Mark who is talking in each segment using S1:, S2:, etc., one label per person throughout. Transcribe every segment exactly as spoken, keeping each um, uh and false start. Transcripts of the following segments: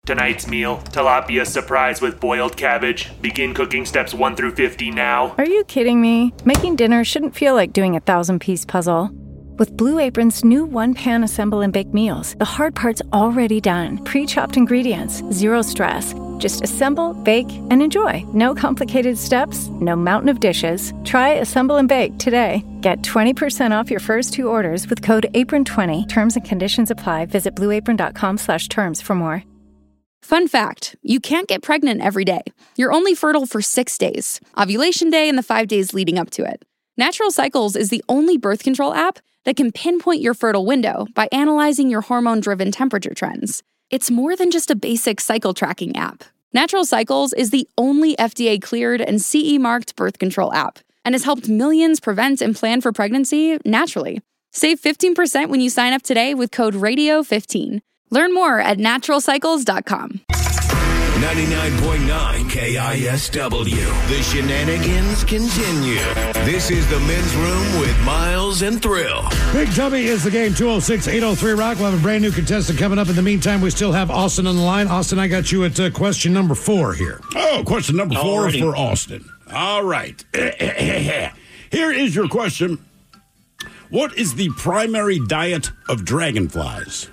S1: Tonight's meal, tilapia surprise with boiled cabbage. Begin cooking steps one through fifty now.
S2: Are you kidding me? Making dinner shouldn't feel like doing a thousand-piece puzzle. With Blue Apron's new one-pan assemble and bake meals, the hard part's already done. Pre-chopped ingredients, zero stress. Just assemble, bake, and enjoy. No complicated steps, no mountain of dishes. Try Assemble and Bake today. Get twenty percent off your first two orders with code apron twenty. Terms and conditions apply. Visit blueapron.com slash terms for more.
S3: Fun fact, you can't get pregnant every day. You're only fertile for six days. Ovulation day and the five days leading up to it. Natural Cycles is the only birth control app that can pinpoint your fertile window by analyzing your hormone-driven temperature trends. It's more than just a basic cycle tracking app. Natural Cycles is the only F D A-cleared and C E-marked birth control app and has helped millions prevent and plan for pregnancy naturally. Save fifteen percent when you sign up today with code radio fifteen. Learn more at natural cycles dot com.
S4: ninety-nine point nine K I S W. The shenanigans continue. This is the Men's Room with Miles and Thrill.
S5: Big Dummy is the game. two oh six, eight oh three Rock. We'll have a brand new contestant coming up. In the meantime, we still have Austin on the line. Austin, I got you at uh, question number four here.
S6: Oh, question number four
S5: Already.
S6: for Austin. All right. Here is your question. What is the primary diet of dragonflies?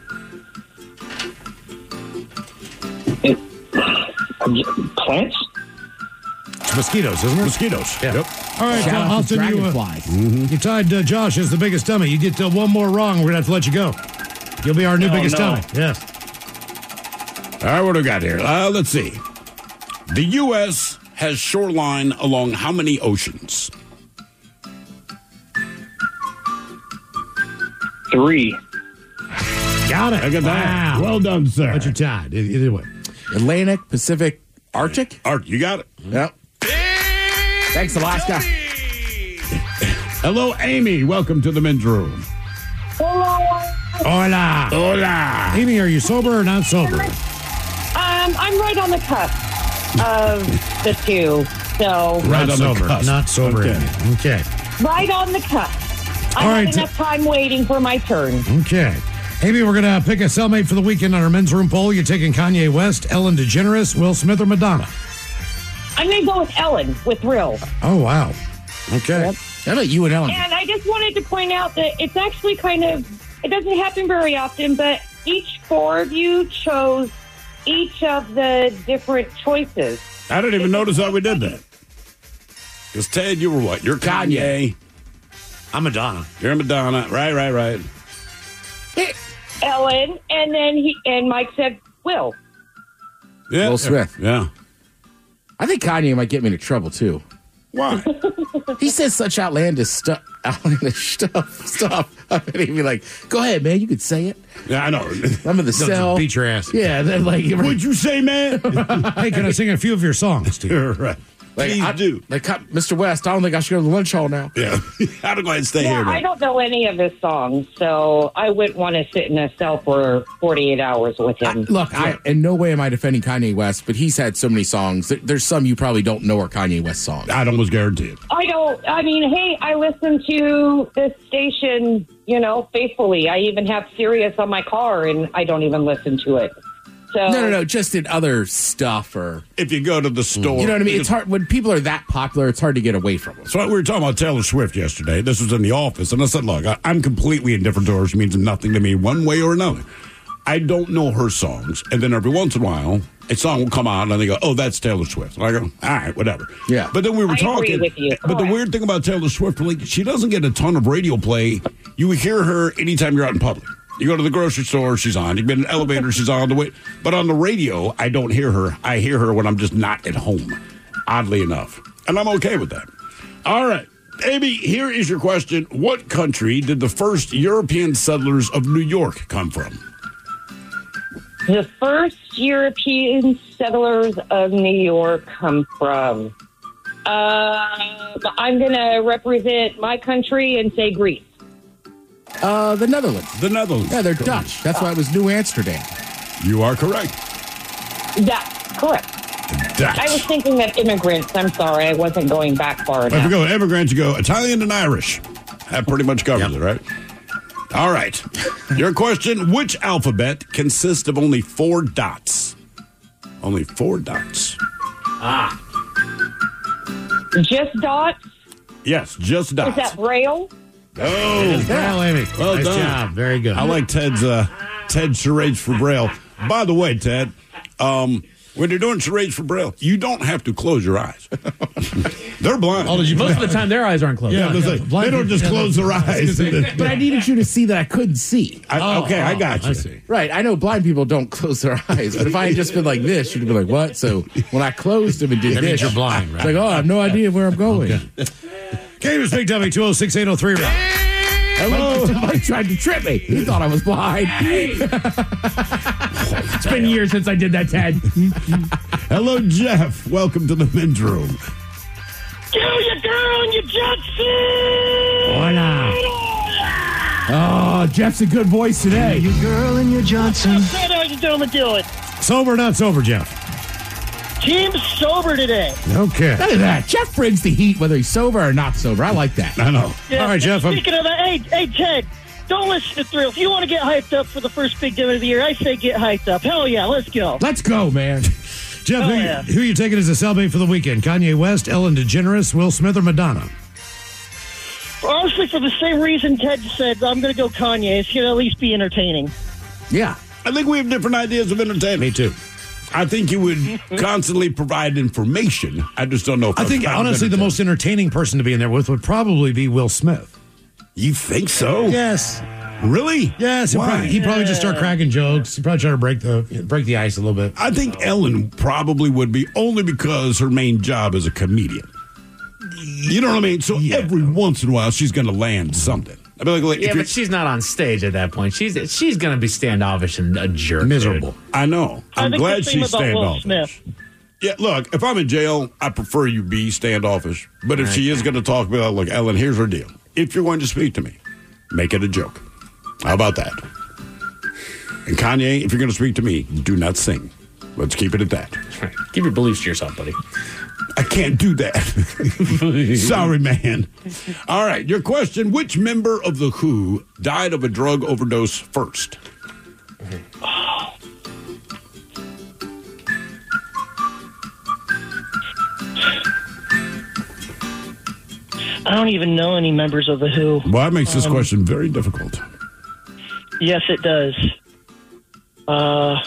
S7: Plants?
S5: It's mosquitoes, isn't it?
S6: Mosquitoes.
S5: Yeah.
S6: Yep.
S5: All right,
S8: Shout
S5: uh,
S8: out to
S5: Austin, you, uh,
S8: dragonflies.
S5: mm-hmm. you tied uh, Josh as the biggest dummy. You get uh, one more wrong, we're going to have to let you go. You'll be our new
S6: Oh,
S5: biggest
S6: no.
S5: dummy. Yes.
S6: All right, what do we got here? Uh, let's see. The U S has shoreline along how many oceans?
S7: Three.
S5: Got it.
S6: Look at that.
S5: Wow.
S6: Well done, sir.
S5: But you're tied. e- Either way.
S8: Atlantic, Pacific, Arctic?
S6: Art, you got it.
S8: Yep. Thanks, Alaska.
S6: Hello, Amy. Welcome to the Men's Room.
S5: Hola.
S6: Hola.
S5: Amy, are you sober or not sober?
S9: Um, I'm right on the cusp of the two. So
S6: Right
S5: not
S6: on the
S5: sober.
S6: cusp.
S5: Not sober.
S6: Okay.
S5: Amy. Okay.
S9: right on the cusp. I
S5: All
S9: had
S5: right.
S9: enough time waiting for my turn.
S5: Okay. Amy, we're going to pick a cellmate for the weekend on our Men's Room poll. You're taking Kanye West, Ellen DeGeneres, Will Smith, or Madonna?
S9: I'm going to go with Ellen, with Real.
S5: Oh, wow. Okay.
S9: Yep.
S8: How about you and Ellen?
S9: And I just wanted to point out that it's actually kind of, it doesn't happen very often, but each four of you chose each of the different choices.
S6: I didn't even notice how we did that. Because, Ted, you were what? You're Kanye.
S5: I'm Madonna.
S6: You're Madonna. Right, right, right.
S9: Ellen, and then he and Mike said Will.
S6: Yeah.
S8: Will Smith.
S6: Yeah.
S8: I think Kanye might get me into trouble, too.
S6: Why?
S8: He says such outlandish stuff. Outlandish stuff. Stuff. I bet he'd be like, go ahead, man. You could say it.
S6: Yeah, I know.
S8: I'm in the cell.
S5: Beat your ass.
S8: Yeah, then like,
S6: What'd you say, man?
S5: Hey, can I sing a few of your songs, Steve?
S6: You're right.
S8: like,
S6: Please
S8: I,
S6: do.
S8: Like, Mister West, I don't think I should go to the lunch hall now.
S6: Yeah. I'll go ahead and stay
S9: Yeah,
S6: here.
S9: I
S6: Man.
S9: don't know any of his songs, so I wouldn't want to sit in a cell for forty-eight hours with
S8: I,
S9: him.
S8: look, I, in no way am I defending Kanye West, but he's had so many songs. There, there's some you probably don't know are Kanye West songs.
S6: I'd almost guarantee it.
S9: I don't, I mean, hey, I listen to this station, you know, faithfully. I even have Sirius on my car, and I don't even listen to it. So,
S8: No, no, no, just in other stuff or,
S6: If you go to the store.
S8: you know what I mean? It's hard, when people are that popular, it's hard to get away from them.
S6: So we were talking about Taylor Swift yesterday. This was in the office, and I said, look, I, I'm completely indifferent to her. She means nothing to me one way or another. I don't know her songs, and then every once in a while, a song will come on, and they go, oh, that's Taylor Swift. And I go, all right, whatever.
S8: Yeah.
S6: But then we were
S9: I agree
S6: talking.
S9: with you.
S6: But the
S9: Correct.
S6: weird thing about Taylor Swift, like, she doesn't get a ton of radio play. You hear her anytime you're out in public. You go to the grocery store, she's on. You get in an elevator, she's on the way. But on the radio, I don't hear her. I hear her when I'm just not at home, oddly enough. And I'm okay with that. All right. Amy, here is your question. What country did the first European settlers of New York come from?
S9: the first European settlers of New York come from. Uh, I'm going to represent my country and say Greece.
S8: Uh, the Netherlands.
S6: The Netherlands.
S8: Yeah, they're Dutch. That's why it was New Amsterdam.
S6: You are correct.
S9: That's correct.
S6: Dutch.
S9: I was thinking of immigrants. I'm sorry. I wasn't going back far
S6: If we
S9: enough.
S6: go immigrants, you go Italian and Irish. That pretty much covers it, right? All right. Your question, which alphabet consists of only four dots? Only four dots.
S8: Ah.
S9: Just dots?
S6: Yes, just dots.
S9: Is that Braille?
S6: Oh,
S5: Braille, Amy.
S6: Well
S5: nice
S6: done.
S5: job. Very good.
S6: I like Ted's uh, Ted charades for Braille. By the way, Ted, um, when you're doing charades for Braille, you don't have to close your eyes. They're blind.
S5: Oh, did you
S10: Most of the time, their eyes aren't closed.
S6: Yeah,
S5: yeah,
S6: they,
S5: blind
S6: they don't
S5: people-
S6: just
S5: yeah,
S6: close their eyes.
S8: But I needed you to see that I couldn't see.
S6: I,
S5: Oh,
S6: okay, I
S5: oh,
S6: got you.
S5: I see.
S8: Right. I know blind people don't close their eyes, but if I had just been like this, you'd be like, what? So when I closed them and did
S5: That
S8: this,
S5: means you're blind,
S8: it's
S5: right?
S8: like, oh, I have no idea where I'm going.
S5: Game is Big W two oh six, eight oh three. Rock.
S8: Hello. Somebody tried to trip me. He thought I was blind.
S10: It's been years since I did that, Ted.
S6: Hello, Jeff. Welcome to the men's room.
S7: Kill your girl and your Johnson!
S10: Voila. Oh, Jeff's a good voice today.
S11: Your girl and your Johnson.
S7: How are you gentlemen doing?
S5: Sober or not sober, Jeff?
S7: Team sober today.
S5: Okay.
S8: Look at that. Jeff brings the heat whether he's sober or not sober. I like that.
S6: I know.
S7: Yeah,
S5: All right, Jeff, I'm-
S7: Speaking of that, hey, hey, Ted, don't listen to Thrill. If you want to get hyped up for the first big dinner of the year, I say get hyped up. Hell yeah, let's go.
S8: Let's go, man.
S5: Jeff,
S7: Oh,
S5: who,
S7: yeah.
S5: who are you taking as a cellmate for the weekend? Kanye West, Ellen DeGeneres, Will Smith, or Madonna?
S7: Honestly, for the same reason Ted said, I'm going to go Kanye. It's going to at least be entertaining.
S8: Yeah.
S6: I think we have different ideas of entertainment.
S5: Me too.
S6: I think you would constantly provide information. I just don't know if
S5: I think,
S6: kind of
S5: honestly, the
S6: entertainment.
S5: most entertaining person to be in there with would probably be Will Smith.
S6: You think so?
S5: Yes.
S6: Really?
S5: Yes. He'd
S6: Why?
S5: probably, he'd probably just start cracking jokes. He'd probably try to break the break the ice a little bit.
S6: I think Ellen probably would be only because her main job is a comedian. You know what I mean? So every once in a while, she's going to land something. I mean, like, like,
S10: Yeah,
S6: if you're-
S10: but she's not on stage at that point. She's she's going to be standoffish and a jerk.
S5: Miserable.
S10: dude.
S6: I know.
S7: I
S6: I'm
S7: think
S6: glad
S7: the same
S6: she's
S7: about Will
S6: standoffish.
S7: Smith.
S6: Yeah, look, if I'm in jail, I prefer you be standoffish. But if she is going to talk about, look, Ellen, here's her deal. If you're going to speak to me, make it a joke. How about that? And Kanye, if you're going to speak to me, do not sing. Let's keep it at that.
S10: Right. Keep your beliefs to yourself, buddy.
S6: I can't do that. Sorry, man. All right, your question. Which member of The Who died of a drug overdose first?
S7: I don't even know any members of The Who.
S6: Well, that makes this
S7: Um,
S6: question very difficult.
S7: Yes, it does. Uh,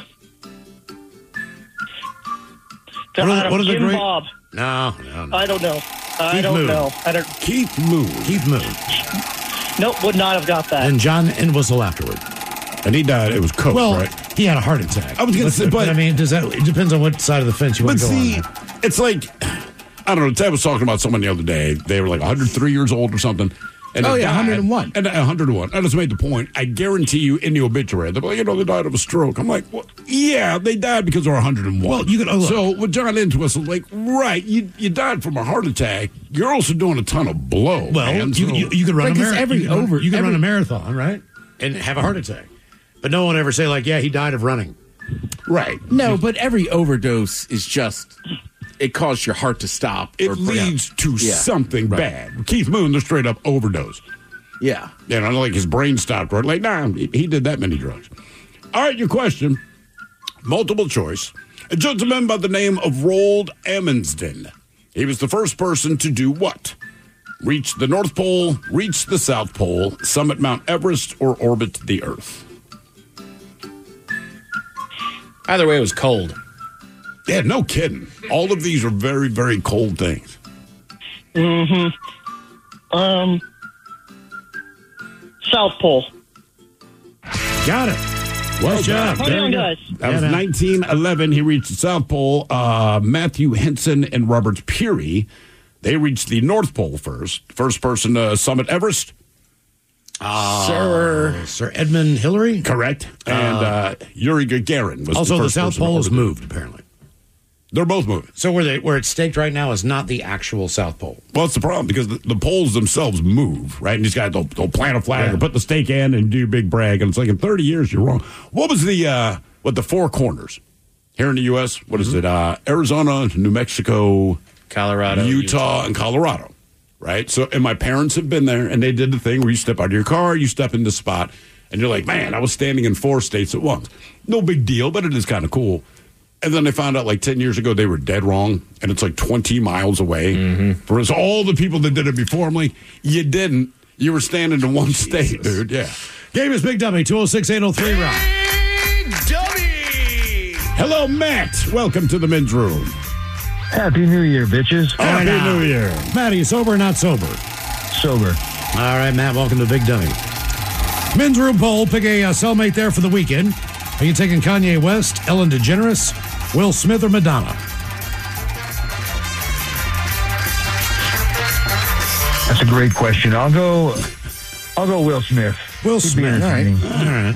S5: What are the- what are the
S7: Jim
S5: great-
S7: Bob.
S5: No, no, no.
S7: I don't know. I
S5: Keith
S7: don't
S5: Moon.
S7: know. I don't.
S6: Keith Moon.
S5: Keith Moon.
S7: Nope, would not have got that.
S5: And John Entwistle afterward.
S6: And he died. It was coke,
S5: Well,
S6: right?
S5: he had a heart attack.
S6: I was gonna say, but-
S5: I mean, does that? It depends on what side of the fence you want
S6: But
S5: to go
S6: see,
S5: on.
S6: it's like, I don't know. Ted was talking about someone the other day. They were like one hundred three years old or something. And
S8: Oh,
S6: they
S8: yeah,
S6: died.
S8: one hundred one.
S6: And one hundred one. I just made the point. I guarantee you in the obituary, they're like, you know, they died of a stroke. I'm like, well, yeah, they died because they were one hundred one.
S5: Well, you could- oh, look.
S6: So with John Entwistle, like, right, you you died from a heart attack. You're also doing a ton of blow.
S5: Well,
S6: man,
S5: you,
S6: so-
S5: you, you could run
S8: Right,
S5: a
S8: 'cause
S5: marathon.
S8: every
S5: you could, run-
S8: over-
S5: you could run
S8: every-
S5: a marathon, right? And have a heart attack. But no one ever say like, yeah, he died of running.
S6: right.
S8: No, but every overdose is just, it caused your heart to stop.
S6: It
S8: or-
S6: leads to
S8: Yeah.
S6: something
S8: Right.
S6: bad. Keith Moon, the straight up overdose.
S8: Yeah.
S6: You know, like his brain stopped. Right? Like, nah, he, he did that many drugs. All right, your question. Multiple choice. A gentleman by the name of Roald Amundsen. He was the first person to do what? Reach the North Pole, reach the South Pole, summit Mount Everest, or orbit the Earth.
S10: Either way, it was cold.
S6: Yeah, no kidding. All of these are very, very cold things.
S7: Mm-hmm. Um, South Pole.
S5: Got it. Well job.
S7: Hold
S5: Very
S7: on,
S5: good.
S7: guys.
S6: That was
S5: Yeah, no.
S6: nineteen eleven. He reached the South Pole. Uh, Matthew Henson and Robert Peary, they reached the North Pole first. First person to summit Everest.
S8: Sir.
S5: Sir Edmund Hillary.
S6: Correct. And uh, Yuri Gagarin was
S5: Also,
S6: the
S5: the,
S6: first
S5: South
S6: person to
S5: Pole is
S6: orbit it.
S5: moved apparently.
S6: They're both moving.
S5: So where they where it's staked right now is not the actual South Pole.
S6: Well, that's the problem because the, the poles themselves move, right? And these guys, they'll, they'll plant a flag
S5: Yeah.
S6: or put the stake in and do your big brag. And it's like in thirty years, you're wrong. What was the, uh, what, the four corners here in the U S? What is it? Uh, Arizona, New Mexico,
S10: Colorado,
S6: Utah, and Colorado, right? So, and my parents have been there, and they did the thing where you step out of your car, you step in the spot, and you're like, man, I was standing in four states at once. No big deal, but it is kind of cool. And then they found out like ten years ago they were dead wrong, and it's like twenty miles away.
S8: Mm-hmm.
S6: Whereas all the people that did it before, I'm like, you didn't. You were standing in one state, dude. Yeah.
S5: Game is Big Dummy, two oh six, eight oh three, Rock.
S4: Big Dummy!
S6: Hello, Matt. Welcome to the men's room.
S11: Happy New Year, bitches.
S5: Happy New Year. Matt, are you sober or not sober?
S11: Sober.
S5: All right, Matt, welcome to Big Dummy. Men's room poll, pick a uh, cellmate there for the weekend. Are you taking Kanye West, Ellen DeGeneres, Will Smith, or Madonna?
S11: That's a great question. I'll go. I'll go Will Smith.
S5: Will Smith.
S11: All right.
S5: All right.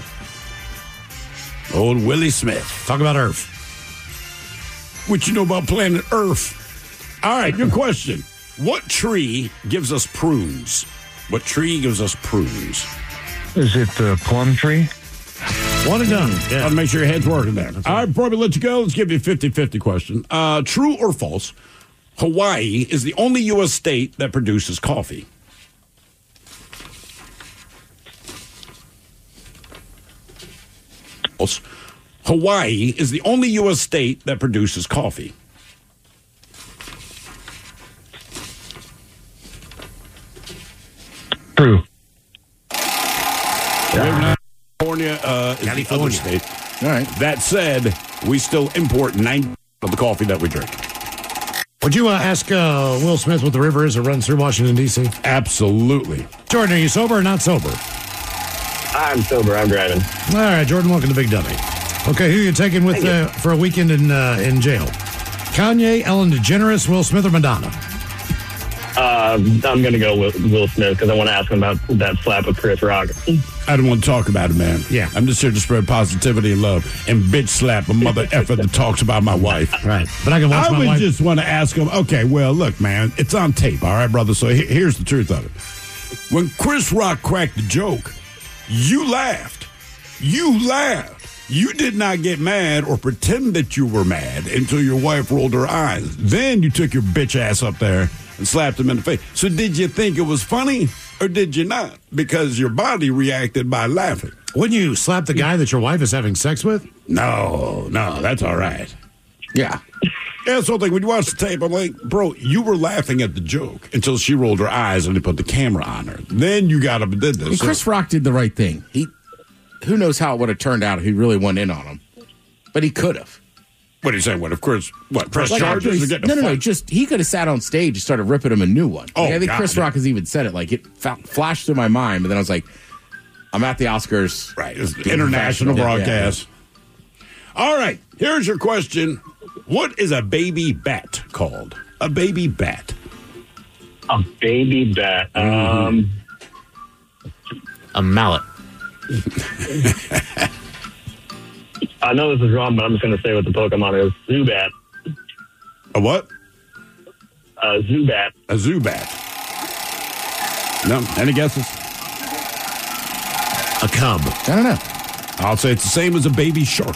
S6: Old Willie Smith.
S5: Talk about Earth.
S6: What you know about planet Earth? All right, your question. What tree gives us prunes? What tree gives us prunes?
S11: Is it the plum tree?
S5: One and done.
S6: Yeah. Gotta make sure your head's working there. All right, before we let you go, let's give you a fifty-fifty question. Uh, true or false? Hawaii is the only U S state that produces coffee. False. Hawaii is the only U S state that produces coffee.
S11: True.
S6: California uh, is
S5: California.
S6: the other state.
S8: All right.
S6: That said, we still import ninety percent of the coffee that we drink.
S5: Would you uh, ask uh, Will Smith what the river is that runs through Washington, D C?
S6: Absolutely.
S5: Jordan, are you sober or not sober?
S12: I'm sober. I'm driving.
S5: All right, Jordan, welcome to Big Dummy. Okay, who are you taking with uh, for a weekend in uh, in jail? Kanye, Ellen DeGeneres, Will Smith, or Madonna?
S12: Uh, I'm going to go with Will Smith because I want to ask him about that slap with Chris Rock.
S6: I don't want to talk about it, man.
S5: Yeah.
S6: I'm just here to spread positivity and love and bitch slap a mother effer that talks about my wife.
S5: Right. But I can watch
S6: I
S5: my
S6: would
S5: wife.
S6: just want to ask him, okay, well, look, man, it's on tape, all right, brother? So he- here's the truth of it. When Chris Rock cracked the joke, you laughed. You laughed. You did not get mad or pretend that you were mad until your wife rolled her eyes. Then you took your bitch ass up there and slapped him in the face. So did you think it was funny or did you not? Because your body reacted by laughing.
S5: Wouldn't you slap the guy that your wife is having sex with?
S6: No, no, that's all right.
S8: Yeah.
S6: Yeah, so like when you watch the tape, I'm like, bro, you were laughing at the joke until she rolled her eyes and they put the camera on her. Then you got up and did this.
S8: And Chris Rock did the right thing. He, who knows how it would have turned out if he really went in on him, but he could have.
S6: What are you saying? What, of course, what, press
S8: Like,
S6: charges
S8: after
S6: or
S8: he-
S6: getting
S8: no,
S6: a
S8: no, no.
S6: fight?
S8: Just he could have sat on stage and started ripping him a new one.
S6: Oh,
S8: Like, I think
S6: God,
S8: Chris
S6: yeah.
S8: Rock has even said it. Like it fa- flashed through my mind, but then I was like, I'm at the Oscars.
S6: Right, it's
S8: Being
S6: international
S8: professional.
S6: broadcast. All right, here's your question. What is a baby bat called? A baby bat.
S12: A baby bat. Um,
S13: A mallet.
S12: I know this is wrong, but I'm just going to say what the Pokemon is. Zubat.
S6: A what?
S12: A Zubat.
S6: A Zubat. No, any guesses?
S5: A cub.
S8: I don't know.
S6: I'll say it's the same as a baby shark.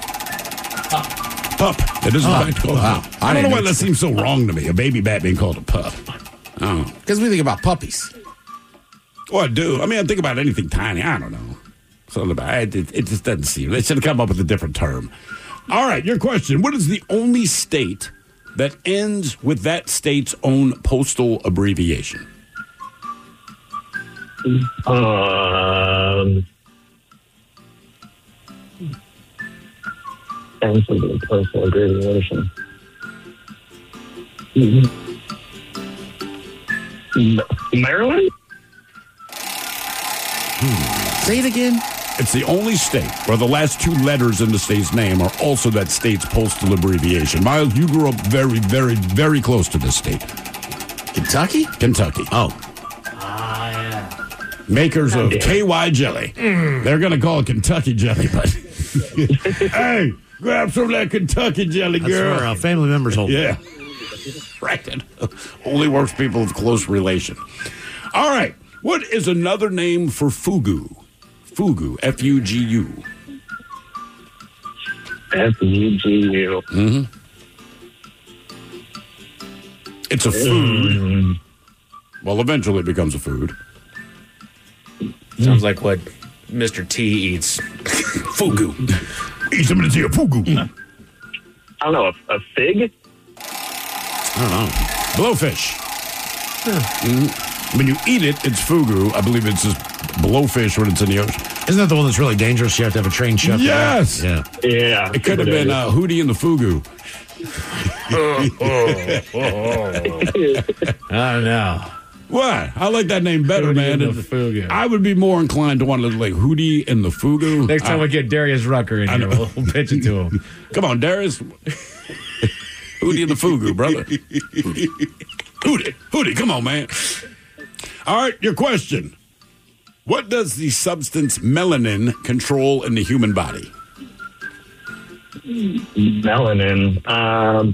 S6: Pup. It is
S8: Oh,
S6: in fact called
S8: wow.
S6: a pup.
S8: I
S6: I don't
S8: didn't
S6: know why
S8: know.
S6: that seems so wrong to me. A baby bat being called a pup. Oh.
S8: Because we think about puppies.
S6: Well, I do. I mean, I think about anything tiny. I don't know. Something about it. It, it just doesn't seem. They should have come up with a different term. All right, your question. What is the only state that ends with that state's own postal abbreviation?
S12: Um, thanks for the personal abbreviation. Maryland?
S8: Say it again.
S6: It's the only state where the last two letters in the state's name are also that state's postal abbreviation. Miles, you grew up very, very, very close to this state.
S8: Kentucky?
S6: Kentucky.
S5: Oh.
S13: Ah, yeah.
S6: Makers of K Y jelly. They're going to call it Kentucky jelly, but hey, grab some of that Kentucky jelly,
S5: That's
S6: girl.
S5: where uh, family members hold.
S6: Yeah. Right. Only works people of close relation. All right. What is another name for fugu? Fugu. F U G U.
S12: F U G U.
S6: Mm-hmm. It's a food. Well, eventually it becomes a food.
S13: Sounds like what Mister T eats.
S6: Fugu. Eat some of this here fugu.
S12: I don't know, a, a fig?
S6: I don't know. Blowfish. Mm-hmm. When you eat it, it's fugu. I believe it's just blowfish when it's in the ocean.
S5: Isn't that the one that's really dangerous? You have to have a trained chef.
S6: Yes.
S5: Yeah.
S12: Yeah.
S6: It could have been uh, Hootie and the Fugu.
S13: I don't know.
S6: What? I like that name better,
S13: Hootie
S6: man.
S13: and the Fugu.
S6: I would be more inclined to want to like Hootie and the Fugu.
S13: Next time
S6: I,
S13: we get Darius Rucker in here, we'll, we'll pitch it to him.
S6: Come on, Darius. Hootie and the Fugu, brother. Hootie. Hootie. Hootie, come on, man. All right, your question. What does the substance melanin control in the human body?
S12: Melanin. Um,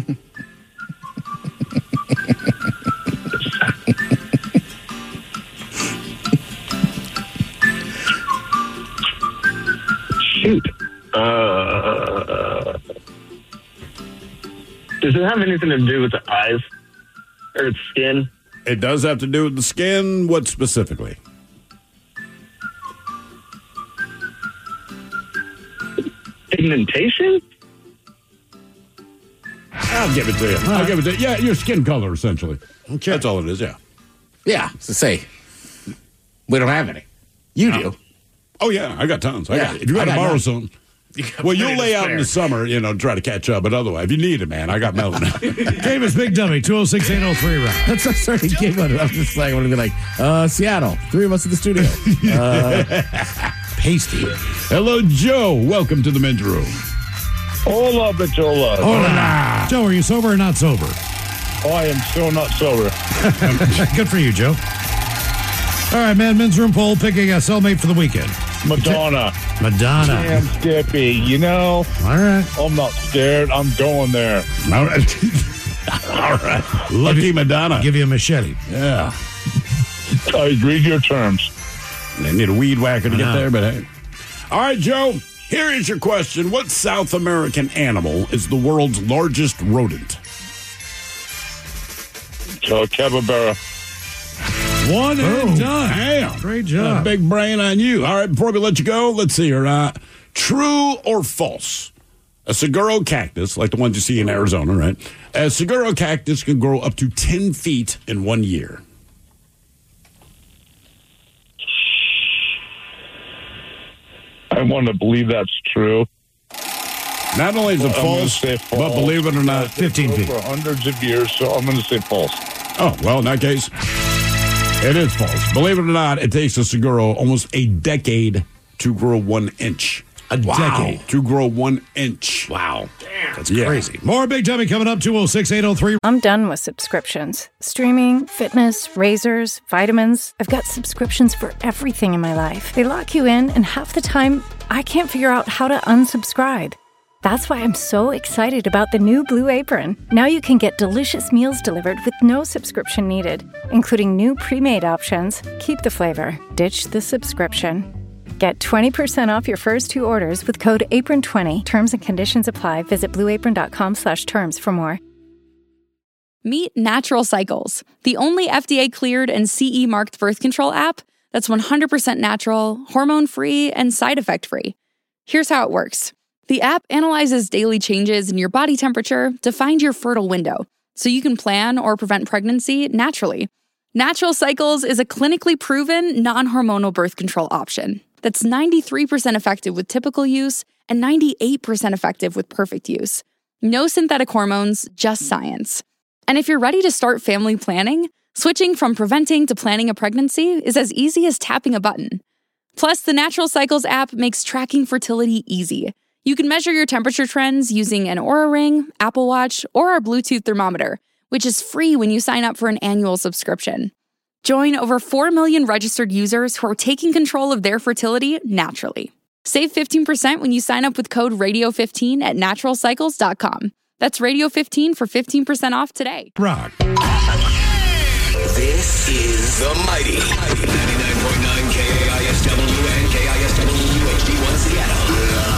S12: shoot. Uh, does it have anything to do with the eyes or its skin?
S6: It does have to do with the skin. What specifically?
S12: Pigmentation?
S6: I'll give it to you. I'll
S8: right.
S6: give it to you. Yeah, your skin color, essentially. Okay. That's all it is, yeah.
S8: Yeah, to say, we don't have any. You do.
S6: Oh, yeah, I got tons. I
S8: Yeah,
S6: got, if you got
S8: I
S6: to
S8: got
S6: borrow
S8: none.
S6: some, well, you'll lay out in the summer, you know, try to catch up. But otherwise, if you need it, man, I got melanin.
S5: Davis Big Dummy, two oh six, eight oh three, Rock.
S8: That's what I started gave on it. I'm just like, I want to be like, uh, Seattle, three of us in the studio. Uh,
S5: Pasty.
S6: Hello, Joe. Welcome to the men's room.
S14: Hola, Bichola.
S5: Hola. Joe, are you sober or not sober?
S14: Oh, I am still not sober.
S5: Good for you, Joe. All right, man, men's room poll, picking a cellmate for the weekend.
S14: Madonna.
S5: Madonna.
S14: Damn Skippy, you know.
S5: All right.
S14: I'm not scared. I'm going there.
S6: All right. All right. Lucky Madonna.
S5: I'll give you a machete.
S6: Yeah.
S14: I read your terms.
S6: They need a weed whacker to
S5: I
S6: get
S5: know.
S6: there, but hey. All right, Joe. Here is your question. What South American animal is the world's largest rodent?
S14: Uh, capybara.
S5: One and done.
S6: Damn.
S5: Great
S6: Uh,
S5: job.
S6: big brain on you. All right, before we let you go, let's see here. Uh, true or false? A saguaro cactus, like the ones you see in Arizona, right? A saguaro cactus can grow up to ten feet in one year.
S14: I want to believe that's true.
S6: Not only is it
S14: I'm gonna
S6: false,
S14: say false,
S6: but believe it or not,
S5: fifteen feet.
S14: For hundreds of years, so I'm going to say false.
S6: Oh, well, in that case, it is false. Believe it or not, it takes a saguaro almost a decade to grow one inch.
S5: A decade.
S6: To grow one inch.
S5: Wow. That's
S6: Yeah.
S5: crazy. More Big Dummy coming up, two oh six, eight oh three.
S2: I'm done with subscriptions. Streaming, fitness, razors, vitamins. I've got subscriptions for everything in my life. They lock you in, and half the time, I can't figure out how to unsubscribe. That's why I'm so excited about the new Blue Apron. Now you can get delicious meals delivered with no subscription needed, including new pre-made options. Keep the flavor, ditch the subscription. Get twenty percent off your first two orders with code apron twenty. Terms and conditions apply. Visit blueapron.com slash terms for more.
S3: Meet Natural Cycles, the only F D A-cleared and C E-marked birth control app that's one hundred percent natural, hormone-free, and side effect-free. Here's how it works. The app analyzes daily changes in your body temperature to find your fertile window, so you can plan or prevent pregnancy naturally. Natural Cycles is a clinically proven, non-hormonal birth control option that's ninety-three percent effective with typical use and ninety-eight percent effective with perfect use. No synthetic hormones, just science. And if you're ready to start family planning, switching from preventing to planning a pregnancy is as easy as tapping a button. Plus, the Natural Cycles app makes tracking fertility easy. You can measure your temperature trends using an Oura Ring, Apple Watch, or our Bluetooth thermometer, which is free when you sign up for an annual subscription. Join over four million registered users who are taking control of their fertility naturally. Save fifteen percent when you sign up with code radio fifteen at natural cycles dot com. That's radio fifteen for fifteen percent off today.
S5: Rock.
S4: This is the Mighty ninety-nine point nine K A I S W and K I S W H D one Seattle.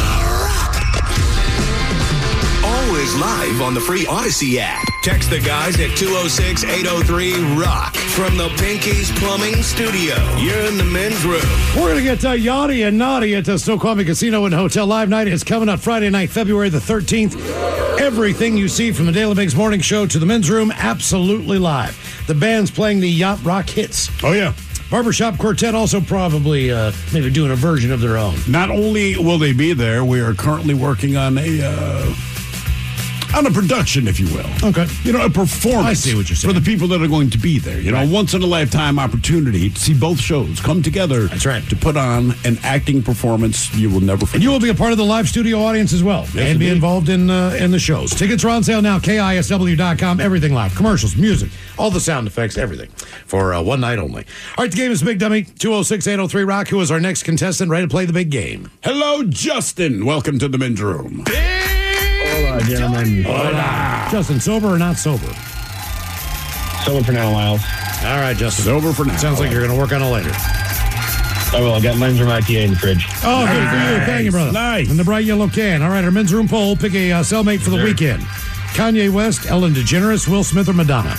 S4: Always live on the free Odyssey app. Text the guys at two oh six, eight oh three, rock from the Pinky's Plumbing Studio. You're in the men's room.
S5: We're going to get uh, Yachty and Naughty at the Snoqualmie Casino and Hotel Live Night. It's coming up Friday night, February the thirteenth. Everything you see from the Daily Bigs Morning Show to the men's room, absolutely live. The band's playing the yacht rock hits.
S6: Oh, yeah.
S5: Barbershop Quartet also probably uh, maybe doing a version of their own.
S6: Not only will they be there, we are currently working on a uh, on a production, if you will.
S5: Okay.
S6: You know, a performance.
S5: I see what you're saying.
S6: For the people that are going to be there. You know,
S5: Right.
S6: once in a lifetime opportunity to see both shows come together.
S5: That's right.
S6: To put on an acting performance you will never forget.
S5: And you will be a part of the live studio audience as well,
S6: Yes,
S5: and be
S6: indeed.
S5: involved in uh, in the shows. Tickets are on sale now, K I S W dot com. Everything live. Commercials, music, all the sound effects, everything. For uh, one night only. All right, the game is Big Dummy. two oh six, eight oh three, Rock. Who is our next contestant ready to play the big game?
S6: Hello, Justin. Welcome to the men's room.
S12: Hola, gentlemen.
S5: Hola. Justin, sober or not sober?
S12: Sober for now, Miles.
S5: All right, Justin.
S6: Sober for now.
S5: Sounds like you're going to work on it later.
S12: I will. I got Men's Room I P A in the fridge.
S5: Oh, good for you. Thank you, brother.
S6: Nice.
S5: And the bright yellow can. All right, our men's room poll. Pick a uh, cellmate for the
S12: Sure.
S5: weekend. Kanye West, Ellen DeGeneres, Will Smith, or Madonna?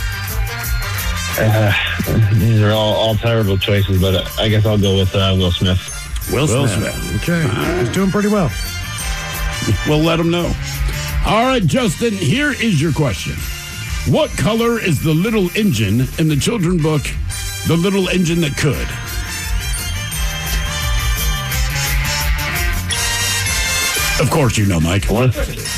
S12: Uh, these are all, all terrible choices, but uh, I guess I'll go with uh, Will Smith.
S5: Will,
S6: Will
S5: Smith.
S6: Smith.
S5: Okay. He's doing pretty well.
S6: We'll let him know. All right, Justin, here is your question. What color is the little engine in the children's book, The Little Engine That Could? Of course you know, Mike.
S12: What?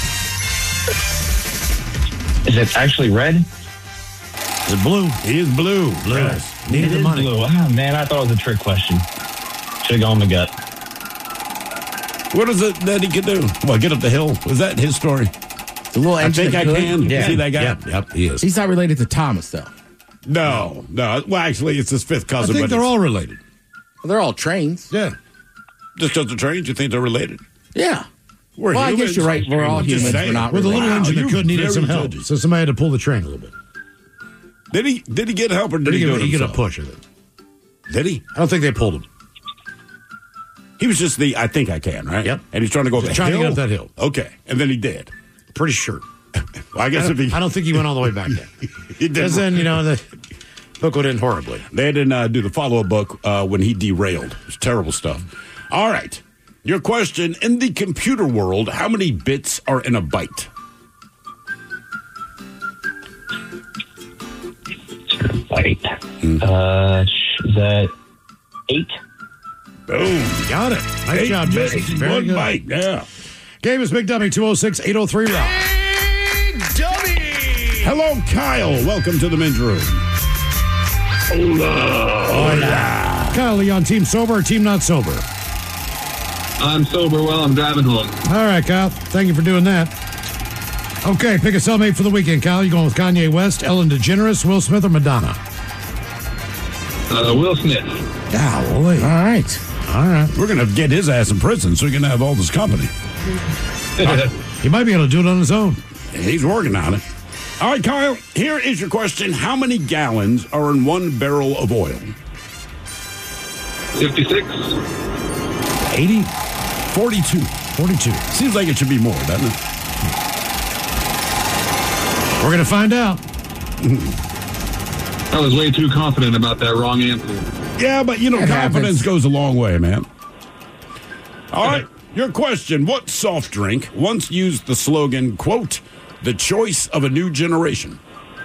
S12: Is it actually red?
S5: Is it blue?
S6: He is blue.
S5: Blue.
S6: Yes.
S5: Needed
S12: It
S5: the
S12: is
S5: money.
S12: blue. Ah, man, I thought it was a trick question. Should have gone with the gut.
S6: What is it that he could do? Well, get up the hill. Was that his story?
S8: The little
S6: I
S8: engine
S6: think I
S8: that could?
S6: can.
S5: Yeah.
S6: See that guy?
S5: Yep, yep, he is.
S8: He's not related to Thomas, though.
S6: No, no. Well, actually, it's his fifth
S5: I
S6: cousin.
S5: think
S6: but
S5: they're
S6: it's-
S5: all related.
S8: Well, they're all trains.
S5: Yeah.
S6: Just because they're trains, you think they're related?
S8: Yeah.
S6: We're
S8: well, I
S6: humans.
S8: guess you're right. We're all
S6: I'm just
S8: humans. We're
S6: saying.
S8: not
S5: With the little
S8: related.
S6: Wow,
S5: engine that
S6: you're
S5: could needed
S6: very
S5: some help.
S6: judgy.
S5: So somebody had to pull the train a little bit.
S6: Did he? Did he get help or did,
S5: Did he,
S6: he,
S5: get,
S6: do it
S5: he get a
S6: himself?
S5: push of it?
S6: Did he?
S5: I don't think they pulled him.
S6: He was just the I think I can, right?
S5: Yep.
S6: And he's trying to go up
S5: Just
S6: the
S5: trying to
S6: hill.
S5: get up that hill.
S6: Okay. And then he did.
S5: Pretty sure.
S6: Well, I guess
S5: I
S6: if he
S5: don't, I don't think he went all the way back then.
S6: he did.
S5: Because then, you know, the book would end horribly.
S6: They didn't uh, do the follow up book uh, when he derailed. It was terrible stuff. All right. Your question, in the computer world, how many bits are in a byte?
S12: Byte.
S6: Hmm.
S12: Uh, is that eight?
S6: Boom.
S5: Got it. Nice
S6: Eight
S5: job,
S6: bits,
S5: Justin. Very
S6: one
S5: good.
S6: byte. Yeah.
S5: Game is Big Dummy, two oh six, eight oh three, Rock.
S6: Hello, Kyle. Welcome to the men's room. Hola.
S5: Kyle, are you on team sober or team not sober?
S15: I'm sober while I'm driving home.
S5: All right, Kyle. Thank you for doing that. Okay, pick a cellmate for the weekend, Kyle. You going with Kanye West, Ellen DeGeneres, Will Smith, or Madonna?
S15: Uh, Will Smith.
S5: Golly.
S8: All right.
S5: All right.
S6: We're going to get his ass in prison so he can have all this company.
S5: He might be able to do it on his own.
S6: He's working on it. All right, Kyle, here is your question. How many gallons are in one barrel of oil?
S15: fifty-six.
S5: eighty?
S6: forty-two.
S5: forty-two.
S6: Seems like it should be more, doesn't it?
S5: We're going to find out.
S15: I was way too confident about that wrong answer.
S6: Yeah, but, you know,
S8: It
S6: confidence
S8: happens.
S6: goes a long way, man. All right, your question. What soft drink once used the slogan, quote, the choice of a new generation?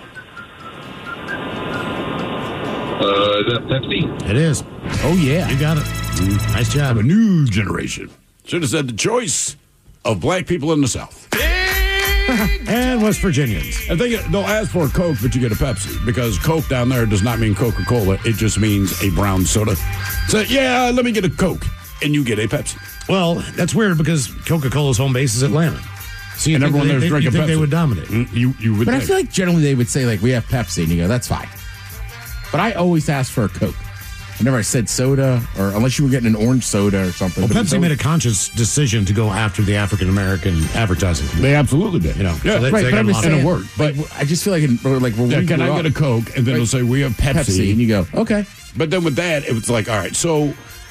S15: Uh, is that Pepsi?
S5: It is.
S8: Oh, yeah.
S5: You got it. Nice job.
S6: A new generation. Should have said the choice of black people in the South.
S5: And West Virginians.
S6: I think it- they'll ask for a Coke, but you get a Pepsi because Coke down there does not mean Coca-Cola. It just means a brown soda. So, yeah, let me get a Coke, and you get a Pepsi.
S5: Well, that's weird because Coca-Cola's home base is Atlanta. So you
S6: And
S5: think,
S6: everyone
S5: they,
S6: there's
S5: they, you
S6: drinking
S5: think they
S6: Pepsi.
S5: would dominate.
S6: Mm, You, you would
S8: But I
S6: think.
S8: feel like generally they would say, like, we have Pepsi, and you go, that's fine. But I always ask for a Coke. I never said soda, or unless you were getting an orange soda or something.
S5: Well,
S8: But it's
S5: Pepsi
S8: always-
S5: made a conscious decision to go after the African-American advertising community.
S6: They absolutely did.
S5: You know,
S6: Yeah,
S5: so they,
S8: Right,
S5: they
S8: but
S5: got
S8: I'm
S5: a
S8: just
S5: lot of-
S8: saying,
S6: a word,
S8: but I just feel like, in, or like when
S6: Yeah,
S8: we
S6: can
S8: grew
S6: I get a
S8: up,
S6: Coke? And then
S8: right,
S6: they'll say, we have Pepsi.
S8: Pepsi, and you go, okay.
S6: But then with that, it was like, all right, so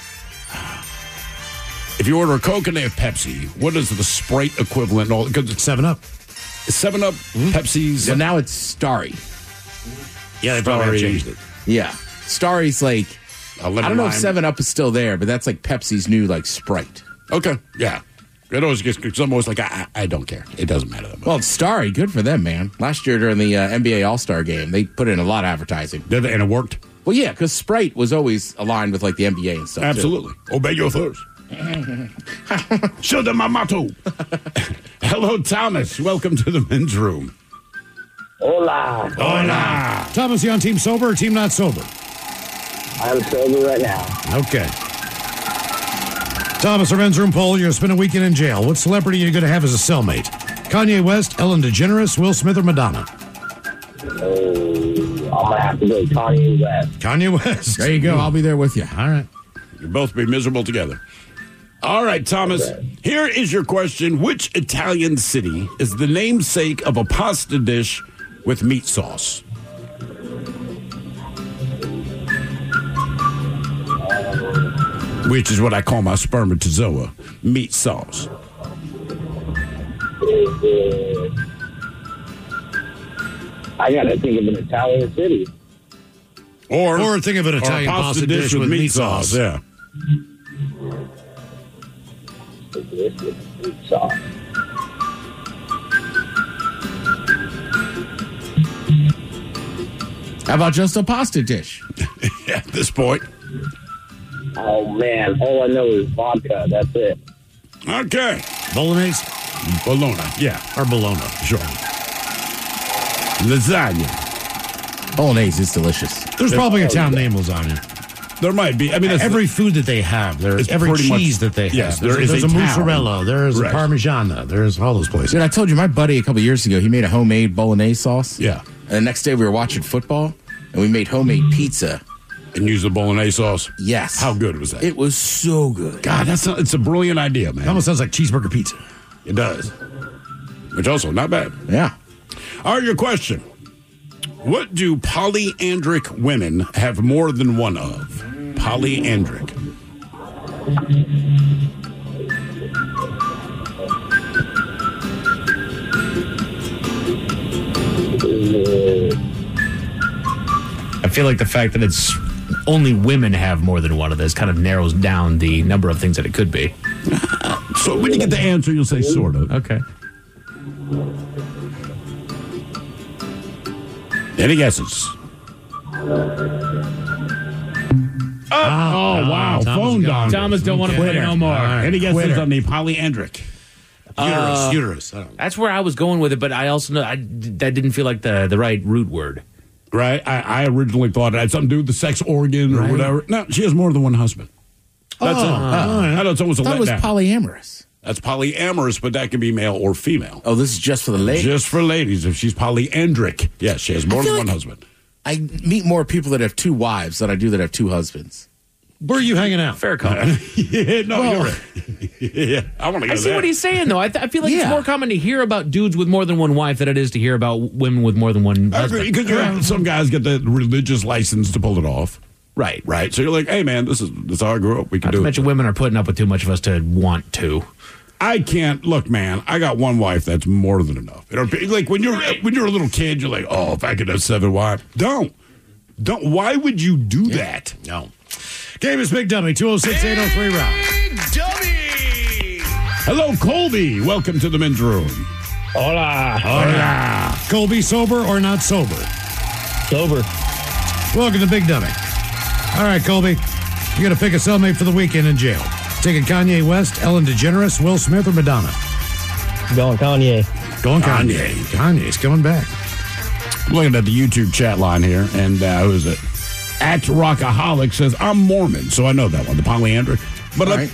S6: if you order a Coke and they have Pepsi, what is the Sprite equivalent? And all because it's
S5: Seven Up.
S6: Seven Up, Pepsi's.
S8: So now it's Starry.
S5: Yeah, they probably have
S6: Starry.
S5: changed it.
S8: Yeah. Starry's like,
S6: a lemon
S8: I don't know if
S6: lime.
S8: seven up is still there, but that's like Pepsi's new, like, Sprite.
S6: Okay, yeah. It always gets, it's almost like, I, I don't care. It doesn't matter that much.
S8: Well, it's Starry. Good for them, man. Last year during the uh, N B A All-Star game, they put in a lot of advertising.
S6: Did they? And it worked?
S8: Well, yeah, because Sprite was always aligned with like the N B A and stuff.
S6: Absolutely.
S8: Too.
S6: Obey your thirst. Show them my motto. Hello, Thomas. Welcome to the men's room.
S16: Hola.
S5: Hola. Thomas, you on team sober or team not sober?
S16: I'm sober right now.
S5: Okay. Thomas, our men's room poll, you're going to spend a weekend in jail. What celebrity are you going to have as a cellmate? Kanye West, Ellen DeGeneres, Will Smith, or Madonna?
S16: Oh, I'm going to have to go Kanye West.
S5: Kanye West.
S8: There you go. I'll be there with you.
S5: All right.
S6: You'll both be miserable together. All right, Thomas, okay. Here is your question. Which Italian city is the namesake of a pasta dish with meat sauce? Which is what I call my spermatozoa, meat sauce.
S16: I got to think of an Italian city.
S6: Or,
S5: or think of an Italian pasta, pasta dish, dish with, with meat sauce. sauce.
S6: Yeah.
S16: Meat sauce.
S8: How about just a pasta dish?
S6: At this point.
S16: Oh, man. All I know is vodka. That's it.
S6: Okay.
S5: Bolognese?
S6: Bologna, yeah.
S5: Or bologna.
S6: Sure. Lasagna.
S8: Bolognese is delicious.
S5: There's probably a town named lasagna.
S6: There might be. I mean,
S5: every the, food that they have, there's every cheese much, that they have.
S6: Yes,
S5: there
S6: there's,
S5: there's
S6: a,
S5: a,
S6: a
S5: mozzarella, there's right. a parmigiana, there's all those places.
S8: Dude, I told you, my buddy a couple years ago, he made a homemade bolognese sauce.
S6: Yeah.
S8: And the next day we were watching football, and we made homemade pizza.
S6: And used the bolognese sauce?
S8: Yes.
S6: How good was that?
S8: It was so good.
S6: God, that's a, it's a brilliant idea, man.
S5: It almost sounds like cheeseburger pizza.
S6: It does. Which also, not bad.
S8: Yeah.
S6: All right, your question. What do polyandric women have more than one of? Polyandric.
S13: I feel like the fact that it's only women have more than one of this kind of narrows down the number of things that it could be.
S6: So when you get the answer, you'll say sort of.
S13: Okay.
S6: Any guesses? Oh, oh wow.
S13: Thomas
S6: Phone gone.
S13: Thomas don't want to play no more.
S6: Right. Any guesses Quitter. on the polyandric?
S13: Uterus.
S5: Uh, uterus.
S13: That's where I was going with it, but I also know I, that didn't feel like the, the right root word.
S6: Right? I, I originally thought it had something to do with the sex organ or right. whatever. No, she has more than one husband. That's
S8: oh,
S6: a, uh, I know it's almost a
S8: that was
S6: letdown.
S8: polyamorous.
S6: That's polyamorous, but that can be male or female.
S8: Oh, this is just for the ladies?
S6: Just for ladies. If she's polyandric, yes, she has more than one
S8: like
S6: husband.
S8: I meet more people that have two wives than I do that have two husbands.
S5: Where are you hanging out?
S13: Fair call.
S6: yeah, no,
S13: well,
S6: you're right. yeah, I want to go
S13: I see
S6: there.
S13: what he's saying, though. I, th- I feel like
S8: yeah.
S13: it's more common to hear about dudes with more than one wife than it is to hear about women with more than one
S6: I
S13: husband.
S6: agree, because some guys get the religious license to pull it off.
S13: Right.
S6: Right. So you're like, hey, man, this is this is how I grew up. We can
S13: Not
S6: do
S13: to
S6: it.
S13: mention women are putting up with too much of us to want to.
S6: I can't look, man. I got one wife. That's more than enough. You know, like when you're when you're a little kid, you're like, oh, if I could have seven wives, don't, don't. Why would you do yeah. that?
S5: No. Game is Big Dummy. Two zero six eight zero three rock.
S4: Big Dummy.
S6: Hello, Colby. Welcome to the men's room.
S16: Hola.
S5: Hola. Colby, sober or not sober?
S16: Sober.
S5: Welcome to Big Dummy. All right, Colby. You got to pick a cellmate for the weekend in jail. Taking Kanye West, Ellen DeGeneres, Will Smith, or Madonna?
S16: Going Kanye.
S5: Going Kanye. Kanye's coming back.
S6: I'm looking at the YouTube chat line here, and uh, who is it? At Rockaholic says, I'm Mormon, so I know that one, the polyandric. But,
S8: right.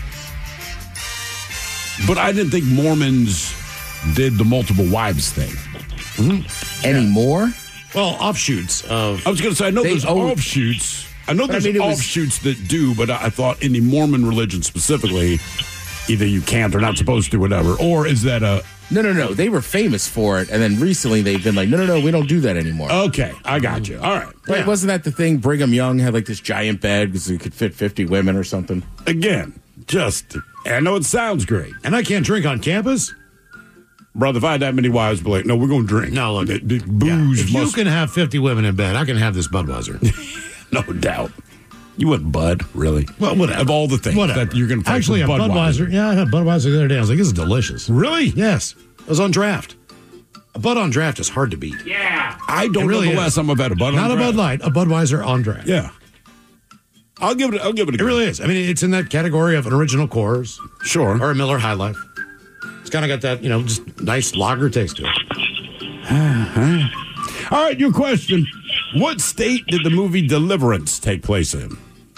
S6: I, but I didn't think Mormons did the multiple wives thing.
S8: Mm-hmm. Anymore?
S5: Well, offshoots of...
S6: I was going to say, I know there's
S8: owe-
S6: offshoots. I know there's
S8: I mean,
S6: offshoots was, that do, but I thought in the Mormon religion specifically, either you can't or not supposed to, whatever. Or is that a...
S8: No, no, no. They were famous for it, and then recently they've been like, no, no, no, we don't do that anymore.
S6: Okay, I got you. All right.
S8: Right, yeah. Wasn't that the thing? Brigham Young had like this giant bed because he could fit fifty women or something.
S6: Again, just, I know it sounds great.
S5: And I can't drink on campus?
S6: Brother, if I had that many wives, be like, no, we're going to drink.
S5: No, look.
S6: The, the booze
S5: yeah. If
S6: must...
S5: you can have fifty women in bed, I can have this Budweiser.
S6: No doubt. You went Bud, really?
S5: Well, whatever.
S6: Of all the things
S5: Whatever.
S6: that you're going to
S5: Actually, a Budweiser. Budweiser. Yeah, I had Budweiser the other day. I was like, this is delicious.
S6: Really?
S5: Yes. It was on draft. A Bud on draft is hard to beat.
S13: Yeah.
S6: I don't
S5: It really
S6: know the
S5: is.
S6: last time I've had a Bud
S5: Not
S6: on
S5: a
S6: draft.
S5: Bud Light, a Budweiser on draft.
S6: Yeah. I'll give it I'll give it a
S5: It
S6: go.
S5: really is. I mean, it's in that category of an original Coors.
S6: Sure.
S5: Or a Miller High Life. It's kind of got that, you know, just nice lager taste to it.
S6: All right, your question. What state did the movie Deliverance take place in?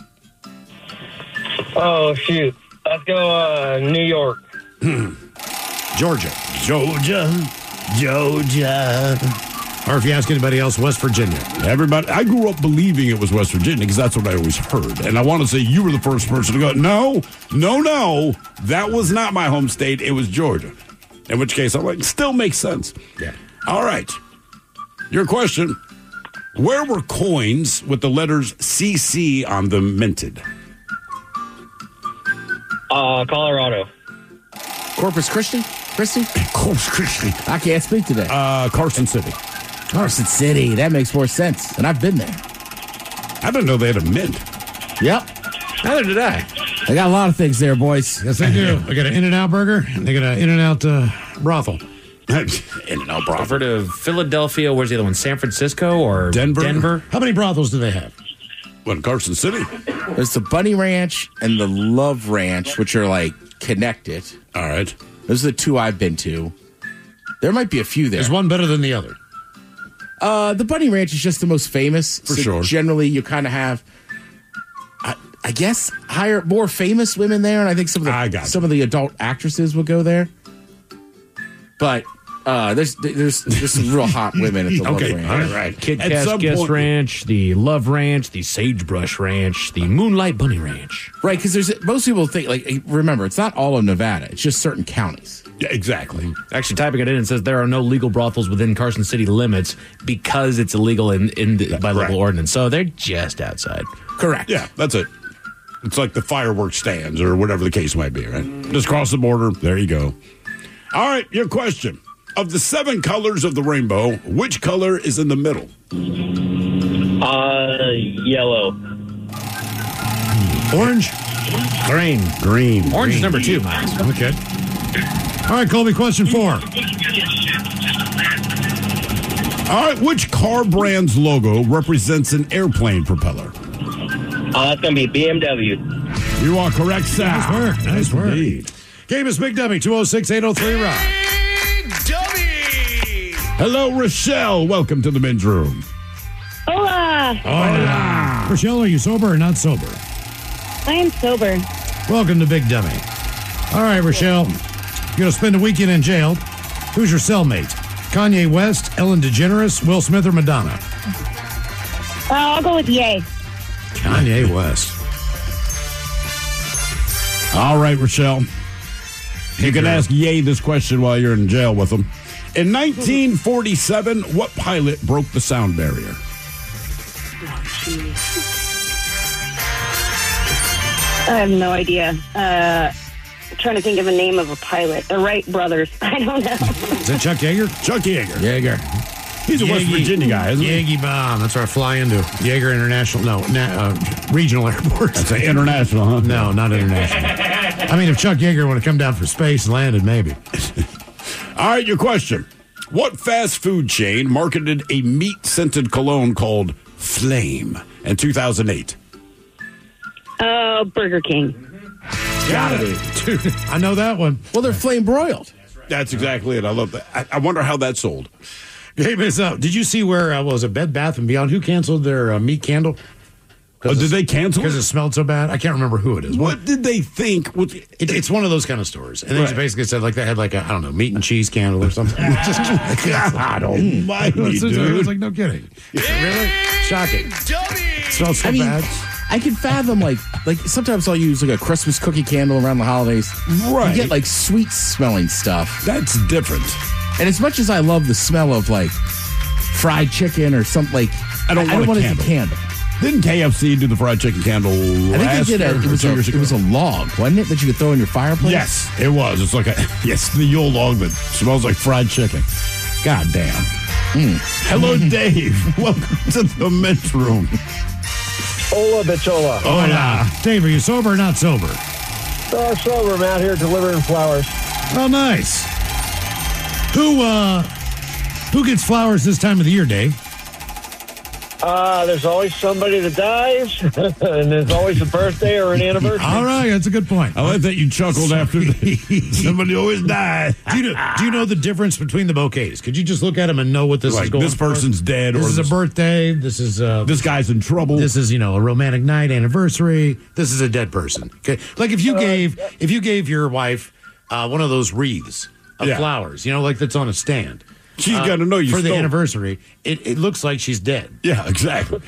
S16: Oh, shoot. Let's go uh, New York.
S5: Georgia.
S6: Georgia. Georgia.
S5: Or if you ask anybody else, West Virginia.
S6: Everybody, I grew up believing it was West Virginia because that's what I always heard. And I want to say you were the first person to go, no, no, no, that was not my home state. It was Georgia. In which case, I'm like, still makes sense.
S5: Yeah.
S6: All right. Your question. Where were coins with the letters C C on them minted?
S16: Uh, Colorado.
S8: Corpus Christi? Christi?
S6: Corpus Christi.
S8: I can't speak today.
S6: Uh, Carson City.
S8: Carson City. That makes more sense. And I've been there.
S6: I didn't know they had a mint.
S8: Yep.
S13: Neither did I.
S8: They got a lot of things there, boys.
S5: Yes, they do. They got an In-N-Out burger, and they got an In-N-Out uh, brothel.
S6: In-N-Out brothel.
S13: I've heard of Philadelphia. Where's the other one? San Francisco or
S6: Denver?
S13: Denver?
S5: How many brothels do they have?
S6: What, Carson City?
S8: There's the Bunny Ranch and the Love Ranch, which are like connected.
S6: All right.
S8: Those are the two I've been to. There might be a few there.
S5: Is one better than the other?
S8: Uh, the Bunny Ranch is just the most famous.
S6: For
S8: so
S6: sure.
S8: Generally, you kind of have, I, I guess, higher, more famous women there, and I think some of the
S6: I got
S8: some of the adult actresses would go there. But uh, there's there's there's some real hot women at the
S6: Okay,
S8: Love Ranch.
S6: all right, right.
S13: Kid
S6: At some
S13: Cascus
S6: point-
S13: Ranch, the Love Ranch, the Sagebrush Ranch, the Moonlight Bunny Ranch.
S8: Right, because there's most people think like remember it's not all of Nevada; it's just certain counties.
S6: Yeah, exactly.
S13: Actually, typing it in, it says there are no legal brothels within Carson City limits because it's illegal in, in the, by local
S6: Right.
S13: ordinance. So they're just outside.
S8: Correct.
S6: Yeah, that's it. It's like the fireworks stands or whatever the case might be, right? Just cross the border. There you go. All right, your question. Of the seven colors of the rainbow, which color is in the middle?
S16: Uh, yellow.
S5: Orange?
S13: Green.
S6: Green.
S13: Orange is number two, Miles.
S5: Okay. All right, Colby, question four.
S6: All right, which car brand's logo represents an airplane propeller?
S16: Uh, that's going to be B M W.
S6: You are correct, sir.
S5: Nice work. Nice
S6: Yes,
S5: work.
S6: indeed.
S5: Game is Big Dummy, two oh six, eight oh three, Rock.
S6: Hello, Rochelle. Welcome to the men's room.
S17: Hola.
S5: Hola. Rochelle, are you sober or not sober?
S17: I am sober.
S5: Welcome to Big Dummy. All right, Rochelle, you're going to spend a weekend in jail. Who's your cellmate? Kanye West, Ellen DeGeneres, Will Smith, or Madonna?
S17: Uh, I'll go with Ye.
S5: Kanye West.
S6: All right, Rochelle. You can ask Ye this question while you're in jail with him. In nineteen forty-seven, what pilot broke the sound barrier?
S17: I have no idea. Uh, I'm trying to think of a name of a pilot. The Wright brothers. I don't know.
S5: Is that Chuck Yeager?
S6: Chuck Yeager.
S8: Yeager.
S6: He's a West
S5: Yeagy.
S6: Virginia guy, isn't he?
S5: Yeagy Bomb. That's where I fly into. Yeager International. No, na- uh, regional airport.
S6: That's an international, huh?
S5: No, not international. I mean, if Chuck Yeager would have come down from space and landed, maybe.
S6: All right, your question. What fast food chain marketed a meat-scented cologne called Flame in two thousand eight?
S17: Uh, Burger King.
S6: Got it.
S5: Dude, I know that one.
S8: Well, they're flame broiled.
S6: That's exactly it. I love that. I, I wonder how that sold.
S5: Game is up. Did you see where, uh, what was it, Bed Bath and Beyond? Who canceled their uh, meat candle?
S6: Oh, did they cancel
S5: Because
S6: it?
S5: it smelled so bad. I can't remember who it is.
S6: What did they think? What,
S5: It, it's one of those kind of stores. And they just
S6: Right.
S5: basically said, like, they had, like, a, I don't know, meat and cheese candle or something. Just,
S6: God almighty,
S5: It
S6: dude.
S5: was like, no kidding. Really? Shocking. It smells so
S8: I mean,
S5: bad.
S8: I can fathom like like sometimes I'll use like a Christmas cookie candle around the holidays.
S6: Right.
S8: You get like sweet smelling stuff.
S6: That's different.
S8: And as much as I love the smell of like fried chicken or something like
S6: I don't want a
S8: want
S6: candle.
S8: it as a candle.
S6: Didn't K F C do the fried chicken candle
S8: I think
S6: last
S8: they did a,
S6: year
S8: it
S6: or
S8: was
S6: two
S8: a,
S6: years
S8: it
S6: ago?
S8: was a log, wasn't it, that you could throw in your fireplace?
S6: Yes, it was. It's like a yes, the Yule log that smells like fried chicken. God damn.
S8: Mm.
S6: Hello, Dave. Welcome to the men's room.
S18: Hola, bichola.
S5: Hola. Dave, are you sober or not sober?
S18: Oh, sober. I'm out here delivering flowers.
S5: Oh, nice. Who, uh, who gets flowers this time of the year, Dave?
S18: Uh, there's always somebody that dies, and there's always a birthday or an anniversary.
S5: All right, that's a good point.
S6: I like that you chuckled after the, somebody always died.
S5: Do you, know, do you know the difference between the bouquets? Could you just look at them and know what this
S6: like,
S5: is going
S6: this person's
S5: for?
S6: dead.
S5: This
S6: or
S5: is
S6: this,
S5: a birthday. This is uh,
S6: this guy's in trouble.
S5: This is, you know, a romantic night, anniversary. This is a dead person. Okay, like if you
S18: Uh,
S5: gave if you gave your wife uh, one of those wreaths of
S6: Yeah.
S5: flowers, you know, like that's on a stand.
S6: She's
S5: uh,
S6: got to know you
S5: for the
S6: stole-
S5: anniversary. It, it looks like she's dead.
S6: Yeah, exactly.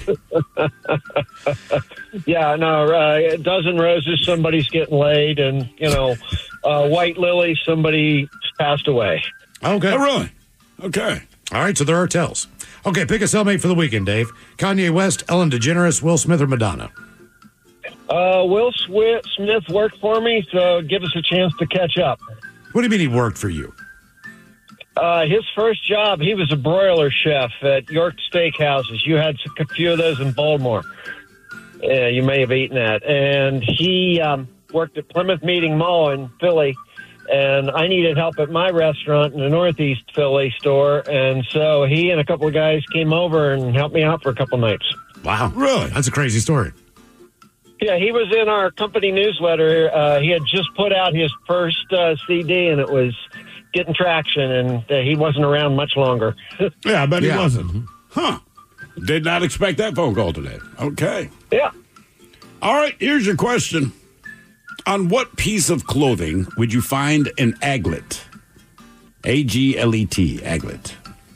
S18: Yeah, no, uh, a dozen roses, somebody's getting laid, and, you know, uh, white lily, somebody passed away.
S5: Okay.
S6: Oh, really? Okay.
S5: All right, so there are tells. Okay, pick a cellmate for the weekend, Dave. Kanye West, Ellen DeGeneres, Will Smith, or Madonna?
S18: Uh, Will Swi- Smith worked for me, so give us a chance to catch up.
S5: What do you mean he worked for you?
S18: Uh, his first job, he was a broiler chef at York Steakhouses. You had a few of those in Baltimore. Yeah, you may have eaten that. And he um, worked at Plymouth Meeting Mall in Philly, and I needed help at my restaurant in the Northeast Philly store. And so he and a couple of guys came over and helped me out for a couple nights.
S5: Wow.
S6: Really?
S5: That's a crazy story.
S18: Yeah, he was in our company newsletter. Uh, he had just put out his first uh, C D, and it was getting traction, and uh, he wasn't around much longer.
S6: Yeah, I bet
S5: Yeah.
S6: he wasn't. Huh. Did not expect that phone call today. Okay.
S18: Yeah.
S6: All right, here's your question. On what piece of clothing would you find an aglet? A G L E T, aglet.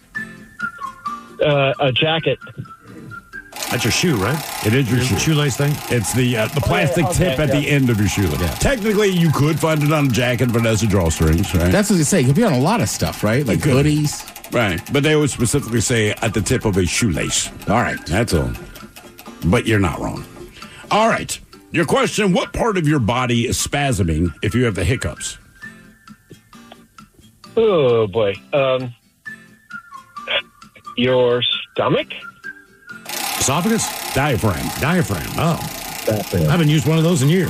S18: Uh, a jacket.
S5: That's your shoe, right?
S6: It is your shoe.
S5: Shoelace thing?
S6: It's the uh, the plastic
S18: Oh, okay,
S6: tip at
S18: yeah.
S6: the end of your shoelace.
S5: Yeah.
S6: Technically, you could find it on a jacket, but it has the drawstrings, right?
S8: That's what they say. It could be on a lot of stuff, right? Like
S6: could.
S8: hoodies.
S6: Right. But they always specifically say at the tip of a shoelace.
S8: All right.
S6: That's all. But you're not wrong. All right. Your question, what part of your body is spasming if you have the hiccups?
S18: Oh, boy. Um, your stomach?
S5: Esophagus?
S6: Diaphragm.
S5: Diaphragm. Oh.
S18: Diaphragm.
S5: I haven't used one of those in years.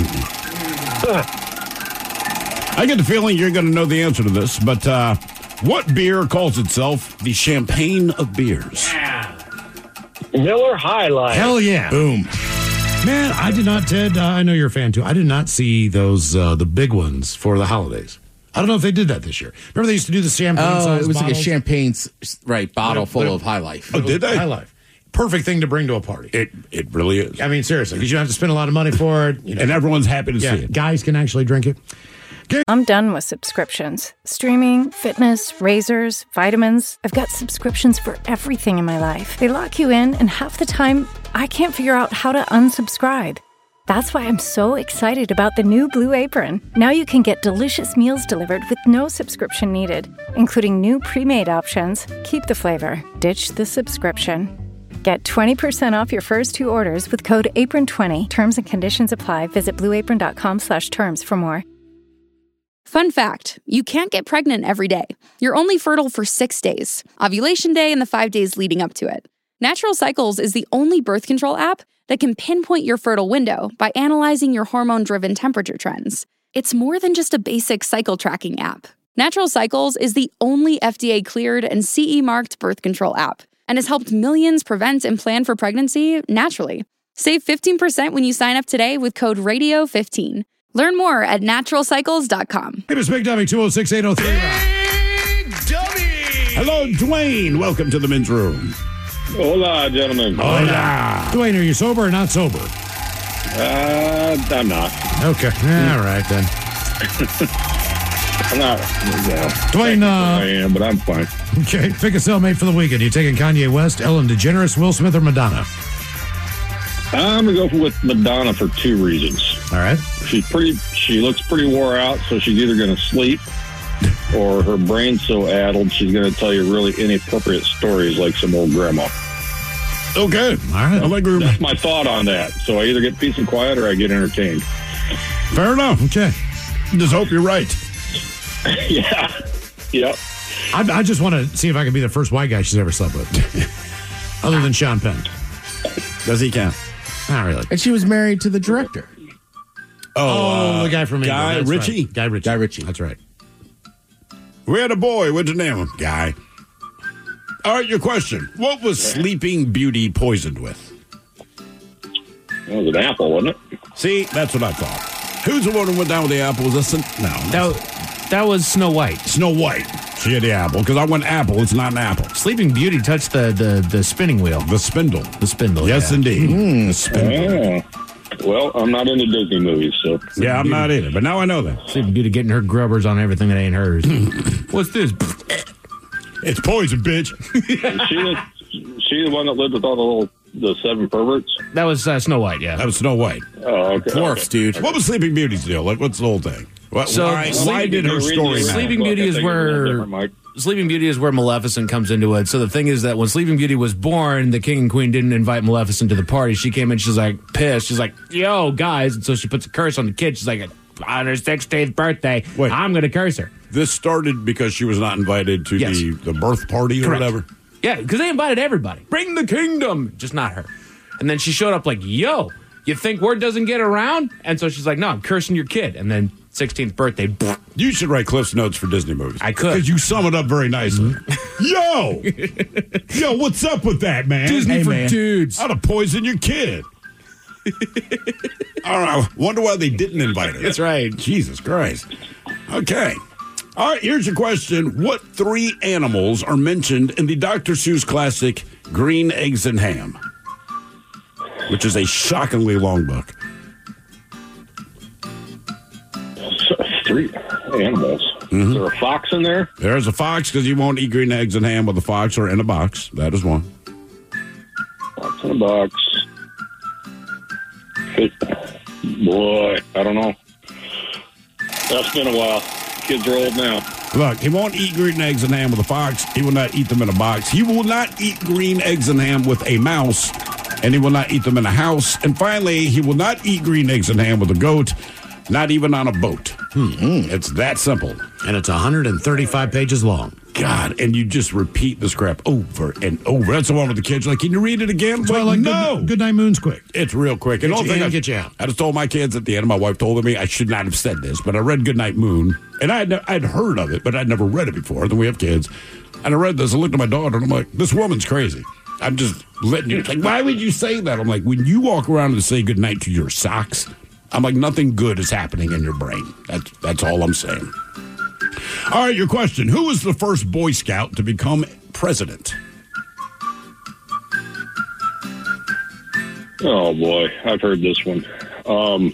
S6: I get the feeling you're going to know the answer to this, but uh, what beer calls itself the champagne of beers?
S18: Miller High Life.
S5: Hell yeah.
S6: Boom.
S5: Man, I did not, Ted, uh, I know you're a fan too. I did not see those, uh, the big ones for the holidays. I don't know if they did that this year. Remember they used to do the champagne
S8: Oh,
S5: size
S8: it was like a
S5: bottles?
S8: champagne, s- right, bottle
S5: What-
S8: full
S5: what-
S8: of High Life.
S6: Oh, did they?
S5: High Life. Perfect thing to bring to a party.
S6: It it really is.
S5: I mean, seriously, because you don't have to spend a lot of money for it. You know,
S6: And everyone's happy to
S5: yeah,
S6: see it.
S5: guys can actually drink it.
S2: I'm done with subscriptions. Streaming, fitness, razors, vitamins. I've got subscriptions for everything in my life. They lock you in, and half the time, I can't figure out how to unsubscribe. That's why I'm so excited about the new Blue Apron. Now you can get delicious meals delivered with no subscription needed, including new pre-made options. Keep the flavor, ditch the subscription. Get twenty percent off your first two orders with code apron twenty. Terms and conditions apply. Visit blueapron.com slash terms for more.
S3: Fun fact, you can't get pregnant every day. You're only fertile for six days, ovulation day and the five days leading up to it. Natural Cycles is the only birth control app that can pinpoint your fertile window by analyzing your hormone-driven temperature trends. It's more than just a basic cycle tracking app. Natural Cycles is the only F D A-cleared and C E-marked birth control app and has helped millions prevent and plan for pregnancy naturally. Save fifteen percent when you sign up today with code radio fifteen. Learn more at natural cycles dot com.
S5: Hey, Miss Big Dummy, two oh six, eight oh three.
S6: Hello, Dwayne. Welcome to the men's room.
S14: Hola, gentlemen.
S5: Hola. Dwayne, are you sober or not sober?
S14: Uh, I'm not.
S5: Okay. All right, then.
S14: I'm not. Yeah.
S5: Dwayne, uh,
S14: I am, but I'm fine.
S5: Okay, pick a cellmate for the weekend. You taking Kanye West, Ellen DeGeneres, Will Smith, or Madonna?
S14: I'm gonna go with Madonna for two reasons.
S5: All right.
S14: She's pretty. She looks pretty wore out, so she's either gonna sleep, or her brain's so addled she's gonna tell you really inappropriate stories like some old grandma.
S6: Okay.
S5: All right.
S6: I like her.
S14: That's my thought on that. So I either get peace and quiet or I get entertained.
S6: Fair enough.
S5: Okay.
S6: Just hope you're right.
S14: Yeah. Yep.
S5: I, I just want to see if I can be the first white guy she's ever slept with. Other than Sean Penn.
S6: Does he count?
S5: Not really.
S8: And she was married to the director.
S5: Oh,
S6: uh,
S5: the guy from England.
S6: Guy
S5: That's
S6: Ritchie?
S5: right. Guy Ritchie.
S8: Guy Ritchie.
S5: That's right.
S6: We had a boy. What'd you name him? Guy. All right, your question. What was Sleeping Beauty poisoned with?
S14: It was an apple, wasn't it?
S6: See, that's what I thought. Who's the one who went down with the apple? Was this? An, no.
S13: That, that was Snow White.
S6: Snow White. She had the apple. Because I went apple. It's not an apple.
S13: Sleeping Beauty touched the, the, the spinning wheel.
S6: The spindle.
S13: The spindle,
S6: Yes,
S13: yeah.
S6: indeed.
S8: Mm.
S6: The spindle.
S14: Oh. Well, I'm not into Disney movies, so.
S6: Yeah, I'm not either. But now I know that.
S13: Sleeping Beauty getting her grubbers on everything that ain't hers. What's this?
S6: It's poison, bitch.
S14: Is she, the, she the one that lived with all the little the seven perverts?
S13: That was uh, Snow White, yeah.
S6: That was Snow White.
S14: Oh, okay.
S8: Dwarfs, dude.
S6: What was Sleeping Beauty's deal? Like, what's the whole thing? What,
S13: So,
S6: why, why
S13: Sleeping
S6: did her
S14: Beauty-
S6: story
S14: Reading-
S6: matter?
S13: Sleeping
S14: Look,
S13: Beauty
S14: I
S13: is
S14: think it was a
S13: where
S14: different mic.
S13: Sleeping Beauty is where Maleficent comes into it. So the thing is that when Sleeping Beauty was born, the king and queen didn't invite Maleficent to the party. She came in, she's like pissed. She's like, "Yo, guys!" And so she puts a curse on the kid. She's like, "On her sixteenth birthday,
S6: Wait.
S13: I'm going to curse her."
S6: This started because she was not invited to
S13: Yes.
S6: the, the birth party or
S13: Correct.
S6: whatever.
S13: Yeah, because they invited everybody. Bring the kingdom, just not her. And then she showed up like, "Yo, you think word doesn't get around?" And so she's like, "No, I'm cursing your kid." And then sixteenth birthday.
S6: You should write Cliff's Notes for Disney movies.
S13: I could.
S6: Because you sum it up very nicely. Yo! Yo, what's up with that, man?
S13: Disney
S8: Hey,
S13: for
S8: man.
S13: dudes.
S6: How to poison your kid. All right. Wonder why they didn't invite her.
S13: That's right.
S6: Jesus Christ. Okay. All right, here's your question. What three animals are mentioned in the Doctor Seuss classic Green Eggs and Ham? Which is a shockingly long book.
S14: Three animals.
S6: Mm-hmm.
S14: Is there a fox in there?
S6: There's a fox because you won't eat green eggs and ham with a fox or in a box. That is one.
S14: Fox in a box. It, boy, I don't know. That's been a while. Kids are old now.
S6: Look, he won't eat green eggs and ham with a fox. He will not eat them in a box. He will not eat green eggs and ham with a mouse. And he will not eat them in a house. And finally, he will not eat green eggs and ham with a goat. Not even on a boat. Mm-hmm. It's that simple.
S5: And it's one hundred thirty-five pages long.
S6: God, and you just repeat this crap over and over. That's the one with the kids. Like, can you read it again?
S5: That's why I
S6: Like,
S5: like
S6: no.
S5: Good, good Night Moon's quick.
S6: It's real quick.
S5: Get
S6: And the
S5: you
S6: only thing
S5: in,
S6: I,
S5: get you out.
S6: I just told my kids at the end. My wife told me I should not have said this, but I read Goodnight Moon, and I had ne- I'd heard of it, but I'd never read it before. Then we have kids, and I read this. I looked at my daughter, and I'm like, "This woman's crazy." I'm just letting you. It's like, why would you say that? I'm like, when you walk around and say goodnight to your socks, I'm like, nothing good is happening in your brain. That's that's all I'm saying. All right, your question: who was the first Boy Scout to become president?
S14: Oh, boy. I've heard this one. Um,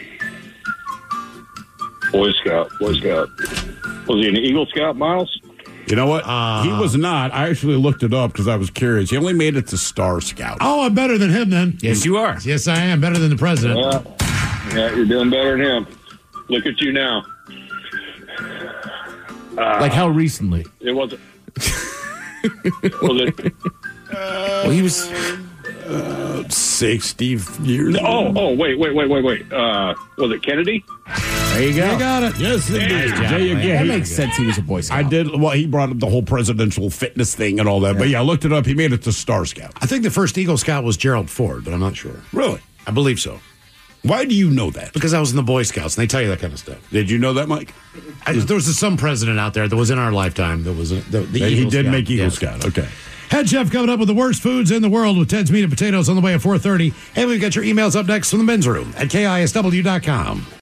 S14: Boy Scout. Boy Scout. Was he an Eagle Scout, Miles?
S6: You know what?
S5: Uh,
S6: he was not. I actually looked it up because I was curious. He only made it to Star Scout.
S5: Oh, I'm better than him then.
S13: Yes, you are.
S5: Yes, I am. Better than the president.
S14: Yeah. Yeah, you're doing better than him. Look at you now. Uh,
S13: Like how recently?
S14: It wasn't. Was it?
S13: Well, he was.
S6: Uh, sixty years ago.
S14: Oh, oh, wait, wait, wait, wait, wait. Uh, was it Kennedy?
S8: There you go.
S5: You got it.
S6: Yes, indeed. There you go.
S8: That
S6: He-
S8: makes sense. He was a Boy Scout.
S6: I did. Well, he brought up the whole presidential fitness thing and all that. But yeah, I looked it up. He made it to Star Scout.
S5: I think the first Eagle Scout was Gerald Ford, but I'm not sure.
S6: Really?
S5: I believe so.
S6: Why do you know that?
S5: Because I was in the Boy Scouts, and they tell you that kind of stuff.
S6: Did you know that, Mike?
S5: I, there was some president out there that was in our lifetime that was a, the, the
S6: He
S5: Eagle
S6: did
S5: Scout.
S6: make Eagle
S5: Yeah.
S6: Scout. Okay.
S5: Head Chef coming up with the worst foods in the world with Ted's Meat and Potatoes on the way at four thirty. And we've got your emails up next from the men's room at K I S W dot com.